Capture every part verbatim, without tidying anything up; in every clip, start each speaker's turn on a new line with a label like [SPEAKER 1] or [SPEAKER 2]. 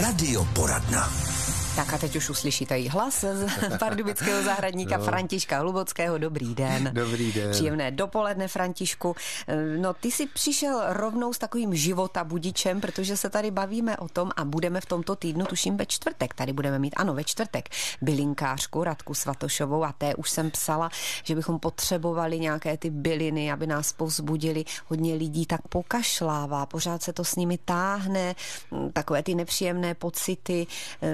[SPEAKER 1] Radioporadna.
[SPEAKER 2] Tak a teď už uslyšíte jí hlas z pardubického zahradníka no. Františka Hlubockého. Dobrý den.
[SPEAKER 3] Dobrý den.
[SPEAKER 2] Příjemné dopoledne, Františku. No, ty jsi přišel rovnou s takovým životabudičem, protože se tady bavíme o tom a budeme v tomto týdnu, tuším ve čtvrtek, tady budeme mít, ano, ve čtvrtek, bylinkářku Radku Svatošovou a té už jsem psala, že bychom potřebovali nějaké ty byliny, aby nás povzbudili. Hodně lidí tak pokašlává, pořád se to s nimi táhne, takové ty nepříjemné pocity,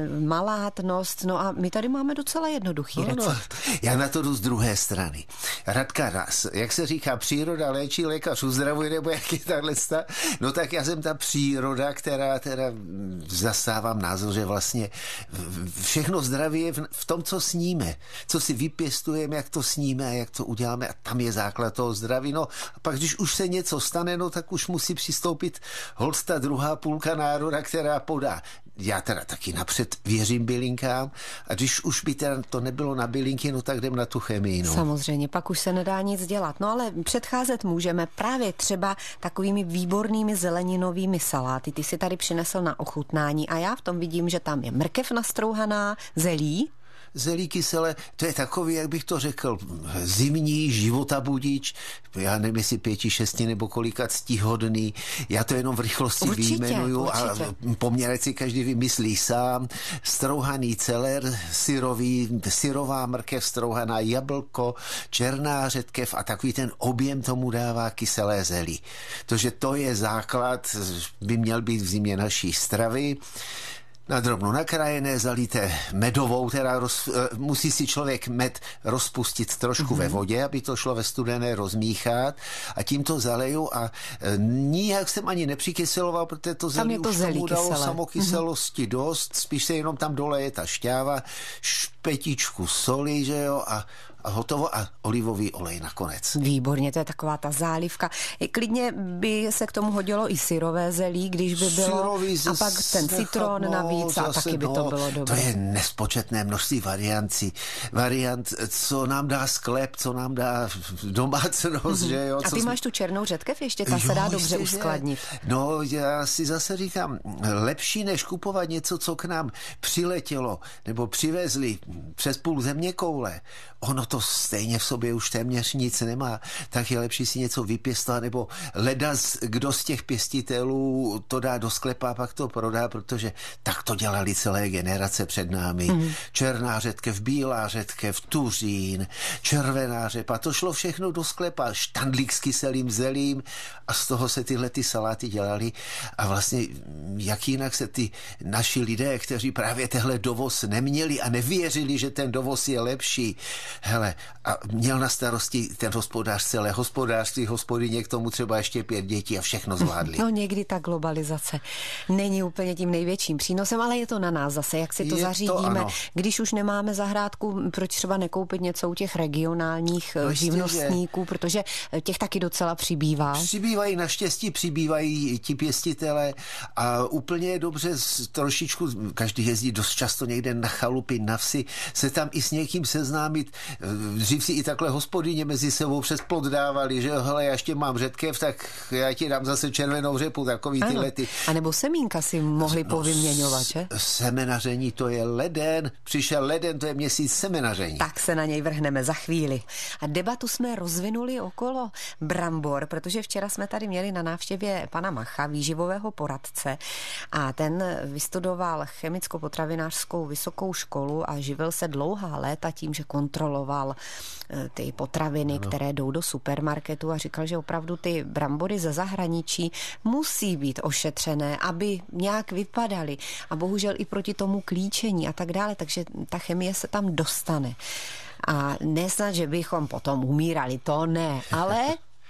[SPEAKER 2] malátnost, no a my tady máme docela jednoduchý
[SPEAKER 3] no,
[SPEAKER 2] recept.
[SPEAKER 3] No, já na to jdu z druhé strany. Radka, jak se říká, příroda léčí, lékař uzdravuje, nebo jak je tahle sta? No tak já jsem ta příroda, která teda zastávám názor, že vlastně všechno zdraví je v tom, co sníme, co si vypěstujeme, jak to sníme a jak to uděláme a tam je základ toho zdraví. No a pak, když už se něco stane, no tak už musí přistoupit holt ta druhá půlka národa, která podá. Já teda taky napřed věřím bylinkám a když už by teda to nebylo na bylinky, no tak jdem na tu chemii. No.
[SPEAKER 2] Samozřejmě, pak už se nedá nic dělat. No ale předcházet můžeme právě třeba takovými výbornými zeleninovými saláty. Ty si tady přinesl na ochutnání a já v tom vidím, že tam je mrkev nastrouhaná, zelí.
[SPEAKER 3] Zelí kyselé, to je takový, jak bych to řekl, zimní životabudič, já nevím, jestli pěti, šesti nebo kolika ctihodný, já to jenom v rychlosti určitě, vyjmenuju určitě. A poměrně si každý vymyslí sám. Strouhaný celer, syrový, syrová mrkev, strouhaná jablko, černá řetkev a takový ten objem tomu dává kyselé zelí. Tože to je základ, by měl být v zimě naší stravy. Na drobno nakrájené, zalité medovou, teda roz, musí si člověk med rozpustit trošku mm-hmm. ve vodě, aby to šlo ve studené rozmíchat a tím to zaleju a e, nijak jsem ani nepřikyseloval, protože to zelí
[SPEAKER 2] to
[SPEAKER 3] už
[SPEAKER 2] zelí
[SPEAKER 3] tomu dalo
[SPEAKER 2] kyselé.
[SPEAKER 3] samokyselosti mm-hmm. dost, spíš se jenom tam doleje ta šťáva, špetičku soli, že jo, a a hotovo a olivový olej nakonec.
[SPEAKER 2] Výborně, to je taková ta zálivka. Klidně by se k tomu hodilo i syrové zelí, když by bylo a pak ten citron no, navíc zase, a taky by no, to bylo dobré.
[SPEAKER 3] To je nespočetné množství variancí. Variant, co nám dá sklep, co nám dá domácnost, mm-hmm. že jo.
[SPEAKER 2] A ty
[SPEAKER 3] jsme...
[SPEAKER 2] máš tu černou řetkev ještě, ta jo, se dá dobře uskladnit.
[SPEAKER 3] No, já si zase říkám, lepší než kupovat něco, co k nám přiletělo, nebo přivezli přes půl země koule. Ono to stejně v sobě už téměř nic nemá, tak je lepší si něco vypěstovat, nebo leda, kdo z těch pěstitelů to dá do sklepa a pak to prodá, protože tak to dělali celé generace před námi. Mm. Černá řetkev, bílá řetkev, tuřín, červená řepa, to šlo všechno do sklepa, štandlík s kyselým zelím a z toho se tyhle ty saláty dělali a vlastně jak jinak se ty naši lidé, kteří právě tehle dovoz neměli a nevěřili, že ten dovoz je lepší, hele, a měl na starosti ten hospodář celé hospodářství, hospodyně, k tomu třeba ještě pět dětí a všechno zvládli.
[SPEAKER 2] No někdy ta globalizace není úplně tím největším přínosem, ale je to na nás zase, jak si to je zařídíme. To, když už nemáme zahrádku, proč třeba nekoupit něco u těch regionálních no, živnostníků, že... protože těch taky docela přibývá.
[SPEAKER 3] Přibývají, naštěstí přibývají ti pěstitele a úplně je dobře trošičku, každý jezdí dost často někde na chalupy, na vsi, se tam i s někým seznámit. Dřív si i takhle hospodyně mezi sebou přes plot dávali, že hele, já ještě mám řetkev, tak já ti dám zase červenou řepu, takový ty lety.
[SPEAKER 2] A nebo semínka si mohli no, povyměňovat, že?
[SPEAKER 3] Semenaření, to je leden, přišel leden, to je měsíc semenaření.
[SPEAKER 2] Tak se na něj vrhneme za chvíli. A debatu jsme rozvinuli okolo brambor, protože včera jsme tady měli na návštěvě pana Macha, výživového poradce, a ten vystudoval chemicko-potravinářskou vysokou školu a živil se dlouhá léta tím, že kontroloval ty potraviny, ano. které jdou do supermarketu a říkal, že opravdu ty brambory ze zahraničí musí být ošetřené, aby nějak vypadaly a bohužel i proti tomu klíčení a tak dále, takže ta chemie se tam dostane. A nesnad, že bychom potom umírali, to ne, ale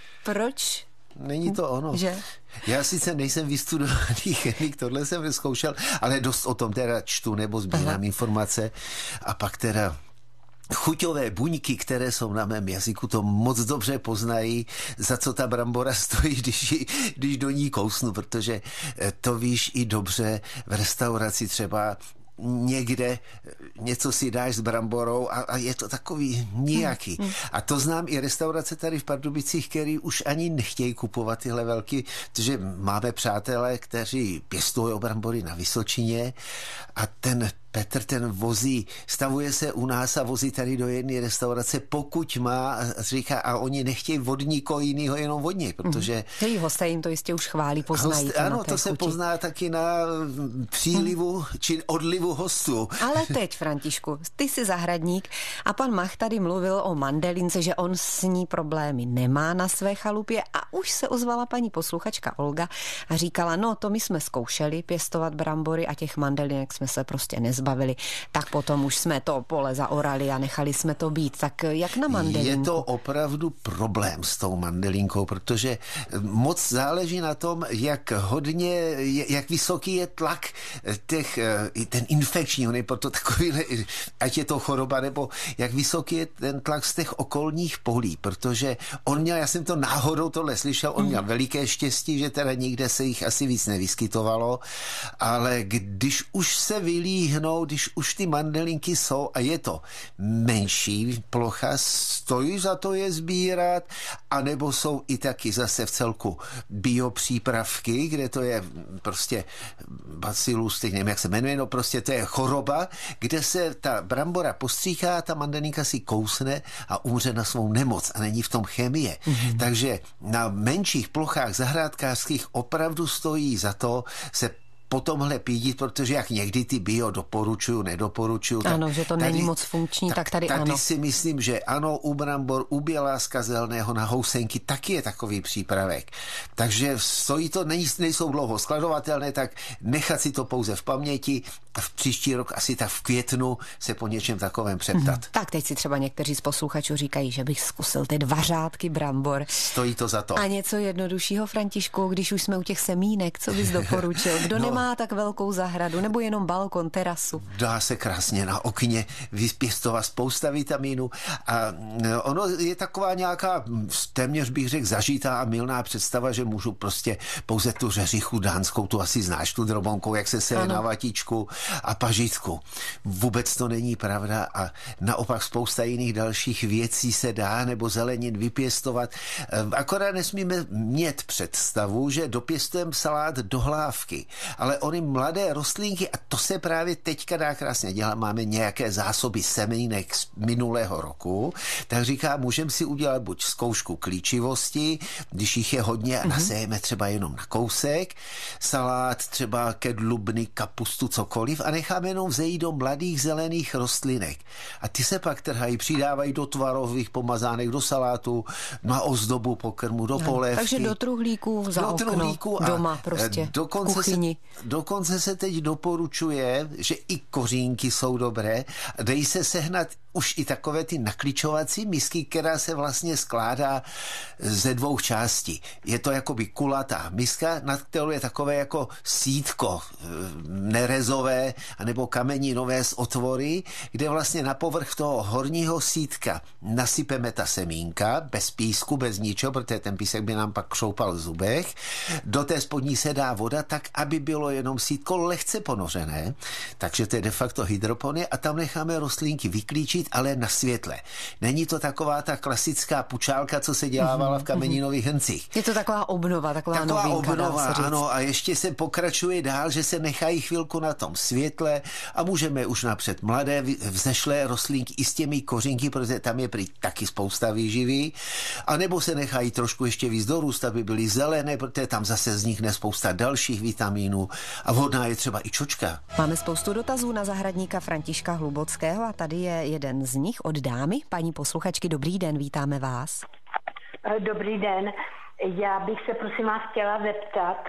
[SPEAKER 2] proč?
[SPEAKER 3] Není to ono.
[SPEAKER 2] Že?
[SPEAKER 3] Já sice nejsem vystudovaný chemik, tohle jsem neskoušel, ale dost o tom teda čtu nebo sbírám Aha. informace a pak teda chuťové buňky, které jsou na mém jazyku, to moc dobře poznají, za co ta brambora stojí, když, když do ní kousnu, protože to víš i dobře v restauraci třeba někde něco si dáš s bramborou a, a je to takový nějaký. Mm. A to znám i restaurace tady v Pardubicích, který už ani nechtějí kupovat tyhle velký, protože máme přátelé, kteří pěstují brambory na Vysočině a ten Petr ten vozí, stavuje se u nás a vozí tady do jedné restaurace, pokud má, a říká, a oni nechtějí od nikoho jiného, jenom od něj, protože...
[SPEAKER 2] Její hosté jim to jistě už chválí, poznají.
[SPEAKER 3] Host, ano, to se chuti. Pozná taky na přílivu hmm. či odlivu hostů.
[SPEAKER 2] Ale teď, Františku, ty jsi zahradník a pan Mach tady mluvil o mandelince, že on s ní problémy nemá na své chalupě a už se ozvala paní posluchačka Olga a říkala, no to my jsme zkoušeli pěstovat brambory a těch mandelinek jsme se prostě nezbavili, tak potom už jsme to pole zaorali a nechali jsme to být. Tak jak na mandelinku?
[SPEAKER 3] Je to opravdu problém s tou mandelinkou, protože moc záleží na tom, jak hodně, jak vysoký je tlak těch, ten infekční, on je proto takový, ať je to choroba, nebo jak vysoký je ten tlak z těch okolních polí, protože on měl, já jsem to náhodou tohle slyšel, on měl veliké štěstí, že teda nikde se jich asi víc nevyskytovalo, ale když už se vylíhnou, když už ty mandelinky jsou a je to menší plocha, stojí za to je sbírat, anebo jsou i taky zase v celku biopřípravky, kde to je prostě bacillus, teď nevím, jak se jmenuje, no prostě to je choroba, kde se ta brambora postříká, ta mandelinka si kousne a umře na svou nemoc a není v tom chemie. Mm-hmm. Takže na menších plochách zahrádkářských opravdu stojí za to se po tomhle pídit, protože jak někdy ty bio doporučuju, nedoporučuju.
[SPEAKER 2] Ano, že to tady, není moc funkční, ta, tak tady,
[SPEAKER 3] tady
[SPEAKER 2] ano.
[SPEAKER 3] Tady si myslím, že ano, u brambor, u běláska zelného na housenky taky je takový přípravek. Takže stojí to, nejsou dlouho skladovatelné, tak nechat si to pouze v paměti a v příští rok asi tak v květnu se po něčem takovém přeptat.
[SPEAKER 2] Mm-hmm. Tak teď si třeba někteří z posluchačů říkají, že bych zkusil ty dva řádky brambor.
[SPEAKER 3] Stojí to za to.
[SPEAKER 2] A něco jednoduššího, Františku, když už jsme u těch semínek, co bys doporučil? Kdo no, nemá tak velkou zahradu, nebo jenom balkon, terasu?
[SPEAKER 3] Dá se krásně na okně vypěstovat spousta vitamínů a ono je taková nějaká téměř bych řekl zažitá a mylná představa, že můžu prostě pouze tu řeřichu dánskou, tu asi znáš, tu drobonkou, jak se seje na vatičku a pažitku. Vůbec to není pravda a naopak spousta jiných dalších věcí se dá nebo zelenin vypěstovat. Akorát nesmíme mít představu, že dopěstujeme salát do hlávky, ale ony mladé rostlinky, a to se právě teďka dá krásně dělat, máme nějaké zásoby semínek z minulého roku, tak říká, můžeme si udělat buď zkoušku klíčivosti, když jich je hodně a nasejeme třeba jenom na kousek, salát třeba kedlubny, kapustu, cokoliv a necháme jenom vzejít do mladých zelených rostlinek. A ty se pak trhají, přidávají do tvarových pomazánek, do salátu, na ozdobu pokrmu, do polévky.
[SPEAKER 2] Takže do truhlíků za
[SPEAKER 3] do
[SPEAKER 2] okno,
[SPEAKER 3] truhlíku a
[SPEAKER 2] doma prostě,
[SPEAKER 3] dokonce
[SPEAKER 2] kuchyni.
[SPEAKER 3] Se, dokonce se teď doporučuje, že i kořínky jsou dobré, dají se sehnat už i takové ty nakličovací misky, která se vlastně skládá ze dvou částí. Je to jakoby kulatá miska, nad kterou je takové jako sítko nerezové anebo kameninové z otvory, kde vlastně na povrch toho horního sítka nasypeme ta semínka, bez písku, bez ničeho, protože ten písek by nám pak křoupal v zubech. Do té spodní se dá voda tak, aby bylo jenom sítko lehce ponořené, takže to je de facto hydroponie a tam necháme rostlinky vyklíčit, ale na světle. Není to taková ta klasická pučálka, co se dělávala v kameninových hrncích.
[SPEAKER 2] Je to taková obnova, taková, taková novinka,
[SPEAKER 3] obnova, ano, a ještě se pokračuje dál, že se nechají chvilku na tom světle a můžeme už napřed mladé vzešlé rostlinky i s těmi kořínky, protože tam je prý taky spousta výživy, a nebo se nechají trošku ještě víc dorůst, aby byly zelené, protože tam zase vznikne spousta dalších vitamínů a vhodná je třeba i čočka.
[SPEAKER 2] Máme spoustu dotazů na zahradníka Františka Hlubockého a tady je jeden z nich od dámy. Paní posluchačky, dobrý den, vítáme vás.
[SPEAKER 1] Dobrý den. Já bych se prosím vás chtěla zeptat,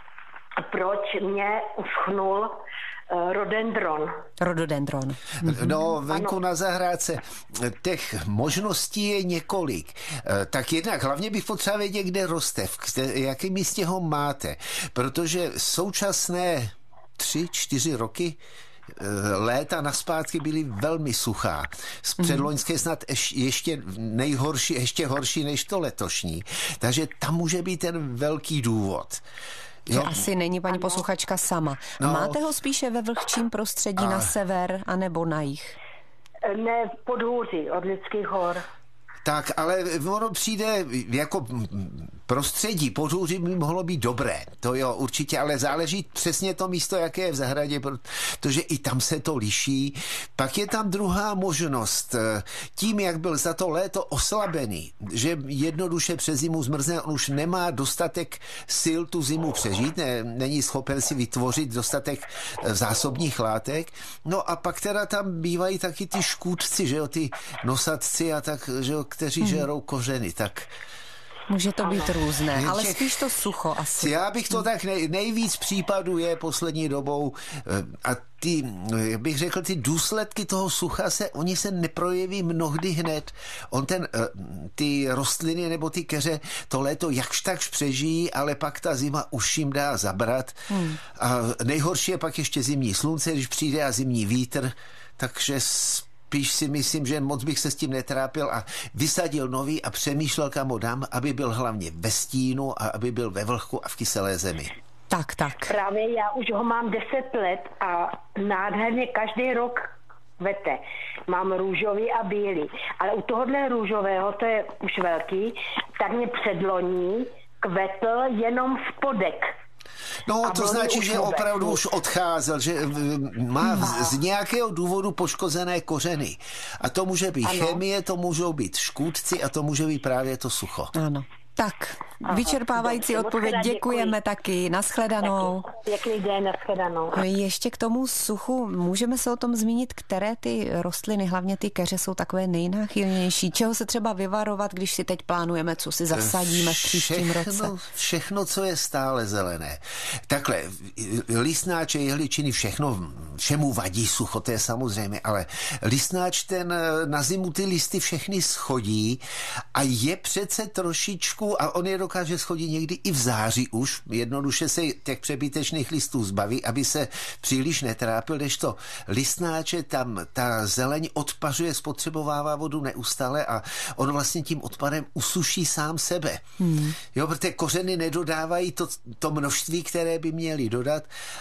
[SPEAKER 1] proč mě uschnul rodendron.
[SPEAKER 2] Rododendron.
[SPEAKER 3] No, venku ano. Na zahrádce těch možností je několik. Tak jednak hlavně bych potřeba vědět, kde roste, v jakém místě ho máte, protože současné tři, čtyři roky léta naspátky byly velmi suchá. Z předloňské snad ještě nejhorší, ještě horší než to letošní. Takže tam může být ten velký důvod.
[SPEAKER 2] Že asi není paní posluchačka sama. No. Máte ho spíše ve vlhčím prostředí a... na sever, anebo na jih?
[SPEAKER 1] Ne, v podhůří od Lidských hor.
[SPEAKER 3] Tak, ale ono přijde jako prostředí, podhůří by mohlo být dobré, to jo, určitě, ale záleží přesně to místo, jaké je v zahradě, protože i tam se to liší. Pak je tam druhá možnost, tím, jak byl za to léto oslabený, že jednoduše přes zimu zmrzne, on už nemá dostatek sil tu zimu přežít, ne, není schopen si vytvořit dostatek zásobních látek, no a pak teda tam bývají taky ty škůdci, že jo, ty nosatci a tak, že jo, kteří hmm. žerou kořeny, tak...
[SPEAKER 2] Může to být různé, Jenže, ale spíš to sucho asi.
[SPEAKER 3] Já bych to tak nej, nejvíc případů je poslední dobou a ty, bych řekl, ty důsledky toho sucha se, oni se neprojeví mnohdy hned. On ten, ty rostliny nebo ty keře to léto jakž takž přežijí, ale pak ta zima už jim dá zabrat. Hmm. A nejhorší je pak ještě zimní slunce, když přijde a zimní vítr, takže spíš si myslím, že moc bych se s tím netrápil a vysadil nový a přemýšlel, kam ho dám, aby byl hlavně ve stínu a aby byl ve vlhku a v kyselé zemi.
[SPEAKER 2] Tak, tak.
[SPEAKER 1] Právě já už ho mám deset let a nádherně každý rok kvete. Mám růžový a bílý. Ale u tohohle růžového, to je už velký, tak mě předloní kvetl jenom spodek.
[SPEAKER 3] No, to značí, že opravdu už odcházel, že má
[SPEAKER 1] no.
[SPEAKER 3] z nějakého důvodu poškozené kořeny. A to může být ano. chemie, to můžou být škůdci a to může být právě to sucho.
[SPEAKER 2] Ano. Tak, vyčerpávající odpověď, děkujeme taky, nashledanou.
[SPEAKER 1] Pěkný den, nashledanou.
[SPEAKER 2] Ještě k tomu suchu, můžeme se o tom zmínit, které ty rostliny, hlavně ty keře, jsou takové nejnáchylnější, čeho se třeba vyvarovat, když si teď plánujeme, co si zasadíme v příštím roce?
[SPEAKER 3] Všechno, co je stále zelené. Takhle, listnáče, jehličiny, všechno, všemu vadí sucho, to je samozřejmě, ale listnáč ten na zimu ty listy všechny schodí a je přece trošičku a on je dokáže schodit někdy i v září už. Jednoduše se těch přebytečných listů zbaví, aby se příliš netrápil, kdežto listnáče tam ta zeleň odpařuje, spotřebovává vodu neustále a on vlastně tím odpadem usuší sám sebe. Hmm. Jo, protože kořeny nedodávají to, to množství, které by měly dodat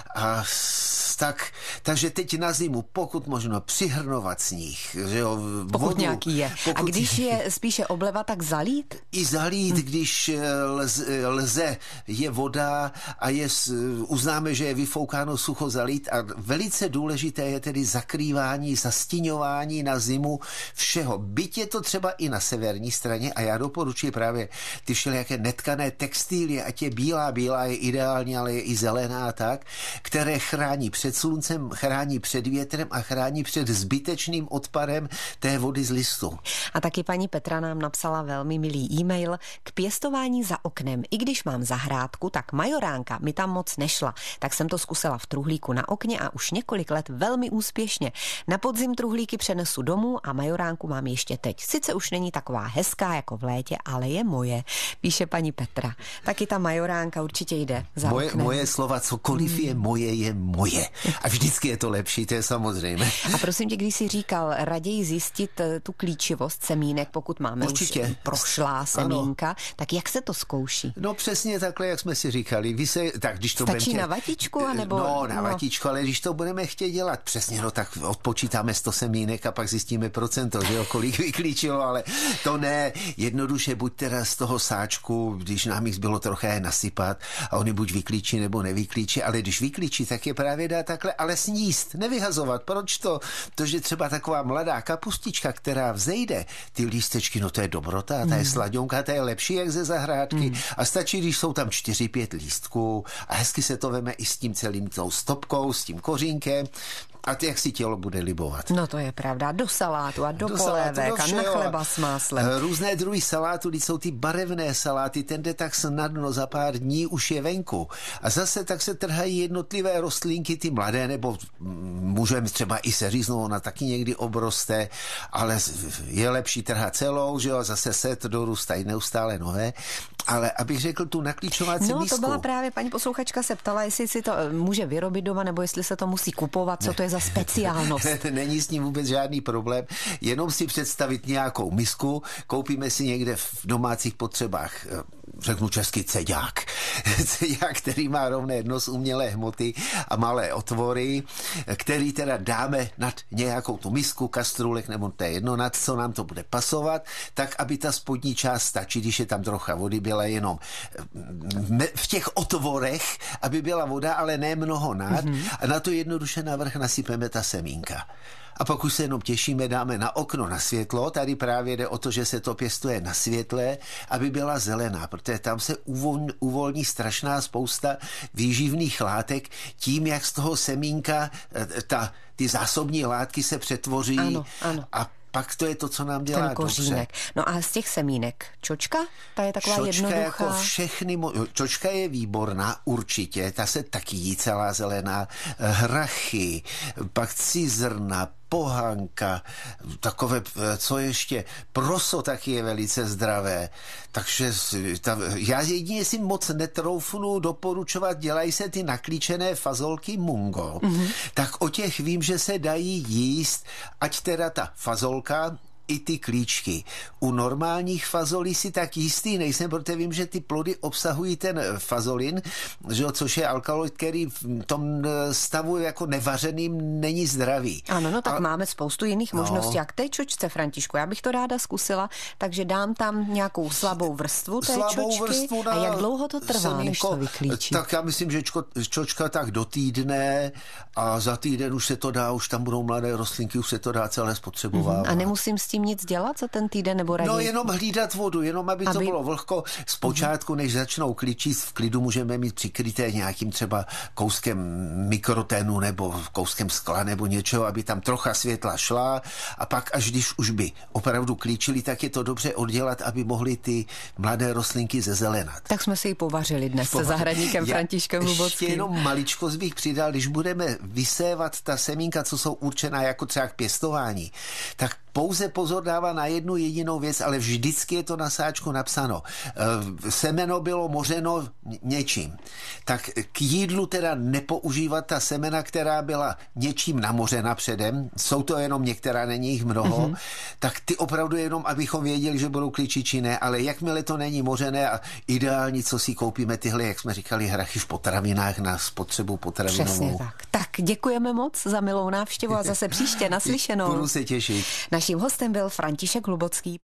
[SPEAKER 3] a tak, takže teď na zimu, pokud možno přihrnovat sníh, že jo,
[SPEAKER 2] pokud
[SPEAKER 3] vodu,
[SPEAKER 2] nějaký je.
[SPEAKER 3] Pokud...
[SPEAKER 2] A když je spíše obleva, tak zalít?
[SPEAKER 3] I zalít, hmm. když lze, lze, je voda a je, uznáme, že je vyfoukáno sucho, zalít a velice důležité je tedy zakrývání, zastíňování na zimu všeho. Byť je to třeba i na severní straně a já doporučuji právě ty všelijaké netkané textilie, ať je bílá, bílá je ideální, ale je i zelená tak, které chrání před sluncem, chrání před větrem a chrání před zbytečným odpadem té vody z listu.
[SPEAKER 2] A taky paní Petra nám napsala velmi milý e-mail k pěstování za oknem. I když mám zahrádku, tak majoránka mi tam moc nešla. Tak jsem to zkusila v truhlíku na okně a už několik let velmi úspěšně. Na podzim truhlíky přenesu domů a majoránku mám ještě teď. Sice už není taková hezká jako v létě, ale je moje, píše paní Petra. Taky ta majoránka určitě jde za
[SPEAKER 3] moje,
[SPEAKER 2] oknem.
[SPEAKER 3] Moje slova, cokoliv je moje, je moje. A vždycky je to lepší, to je samozřejmě.
[SPEAKER 2] A prosím tě, když jsi říkal, raději zjistit tu klíčivost semínek, pokud máme
[SPEAKER 3] určitě
[SPEAKER 2] už prošlá semínka, ano. Tak jak se to zkouší?
[SPEAKER 3] No přesně takhle, jak jsme si říkali. Vy se, tak, když to
[SPEAKER 2] Stačí
[SPEAKER 3] tě...
[SPEAKER 2] na vatičku? Anebo...
[SPEAKER 3] No, na
[SPEAKER 2] no.
[SPEAKER 3] vatičku, ale když to budeme chtět dělat přesně, no tak odpočítáme sto semínek a pak zjistíme procento, že jo, kolik vyklíčilo, ale to ne. Jednoduše buď teda z toho sáčku, když nám jich bylo trochu nasypat a oni buď vyklíčí nebo nevyklíčí, ale když vyklíčí, tak je právě dá takhle, ale sníst, nevyhazovat. Proč to? To, že třeba taková mladá kapustička, která vzejde, ty lístečky, no to je dobrota, ta je mm. sladionka, ta je lepší jak ze zahrádky mm. a stačí, když jsou tam čtyři, pět lístků a hezky se to veme i s tím celým tou stopkou, s tím kořínkem a ty, jak si tělo bude libovat.
[SPEAKER 2] No to je pravda, do salátu a do, do polévek a na chleba s máslem.
[SPEAKER 3] Různé druhy salátu, když jsou ty barevné saláty, ten jde tak snadno, za pár dní už je venku. A zase tak se trhají jednotlivé rostlinky, ty mladé, nebo můžeme třeba i seříznout, ona taky někdy obroste, ale je lepší trhat celou, že jo, zase set dorůstají neustále nové. Ale abych řekl tu naklíčovací
[SPEAKER 2] no,
[SPEAKER 3] misku.
[SPEAKER 2] No to byla právě, paní posluchačka se ptala, jestli si to může vyrobit doma, nebo jestli se to musí kupovat, co to je za speciálnost.
[SPEAKER 3] Není s tím vůbec žádný problém, jenom si představit nějakou misku, koupíme si někde v domácích potřebách řeknu česky, ceďák. Ceďák, který má rovné dno z umělé hmoty a malé otvory, který teda dáme nad nějakou tu misku, kastrůlek, nebo to je jedno, nad co nám to bude pasovat, tak, aby ta spodní část stačí, když je tam trocha vody, byla jenom v těch otvorech, aby byla voda, ale ne mnoho nad, mm-hmm. a na to jednoduše navrch nasypeme ta semínka. A pak už se jenom těšíme, dáme na okno na světlo. Tady právě jde o to, že se to pěstuje na světle, aby byla zelená, protože tam se uvolní, uvolní strašná spousta výživných látek tím, jak z toho semínka ta, ty zásobní látky se přetvoří.
[SPEAKER 2] Ano, ano.
[SPEAKER 3] A pak to je to, co nám dělá
[SPEAKER 2] ten kořínek.
[SPEAKER 3] dobře.
[SPEAKER 2] No a z těch semínek čočka? Ta je taková
[SPEAKER 3] čočka
[SPEAKER 2] jednoduchá.
[SPEAKER 3] Jako všechny, čočka je výborná, určitě, ta se taky jí celá zelená. Hrachy, pak cizrna, pohanka, takové, co ještě, proso taky je velice zdravé. Takže ta, já jedině si moc netroufnu doporučovat, dělají se ty naklíčené fazolky mungo. Mm-hmm. Tak o těch vím, že se dají jíst, ať teda ta fazolka, i ty klíčky. U normálních fazolí si tak jistý nejsem, protože vím, že ty plody obsahují ten fazolin, že, což je alkaloid, který v tom stavu jako nevařeným není zdravý.
[SPEAKER 2] Ano, no tak
[SPEAKER 3] a...
[SPEAKER 2] máme spoustu jiných
[SPEAKER 3] no.
[SPEAKER 2] možností. Jak té čočce, Františku, já bych to ráda zkusila, takže dám tam nějakou slabou vrstvu té
[SPEAKER 3] slabou
[SPEAKER 2] čočky.
[SPEAKER 3] Vrstvu
[SPEAKER 2] A jak dlouho to trvá, semínko, než to vyklíčí?
[SPEAKER 3] Tak já myslím, že čko, čočka tak do týdne a za týden už se to dá, už tam budou mladé rostlinky, už se to dá celé spotřebovávat.
[SPEAKER 2] A nemusím s tím nic dělat za ten týden nebo raději?
[SPEAKER 3] No jenom hlídat vodu, jenom aby, aby... to bylo vlhko. Zpočátku, než začnou klíčit, v klidu můžeme mít přikryté nějakým třeba kouskem mikroténu nebo kouskem skla nebo něčeho, aby tam trocha světla šla, a pak až když už by opravdu klíčili, tak je to dobře oddělat, aby mohly ty mladé rostlinky zezelenat.
[SPEAKER 2] Tak jsme si ji povařili dnes se zahradníkem Františkem Hlubockým.
[SPEAKER 3] Ještě jenom maličko bych přidal, když budeme vysévat ta semínka, co jsou určená jako třeba k pěstování, tak pouze pozor dává na jednu jedinou věc, ale vždycky je to na sáčku napsáno. Semeno bylo mořeno něčím. Tak k jídlu teda nepoužívat ta semena, která byla něčím namořena předem. Jsou to jenom některá, není jich mnoho. Mm-hmm. Tak ty opravdu jenom, abychom věděli, že budou klíčit či ne, ale jakmile to není mořené a ideální, co si koupíme tyhle, jak jsme říkali, hrachy v potravinách na spotřebu potravinovou.
[SPEAKER 2] Přesně tak. Tak děkujeme moc za milou návštěvu a zase příště naslyšenou.
[SPEAKER 3] Budu se těšit.
[SPEAKER 2] Naším hostem byl František Hlubocký.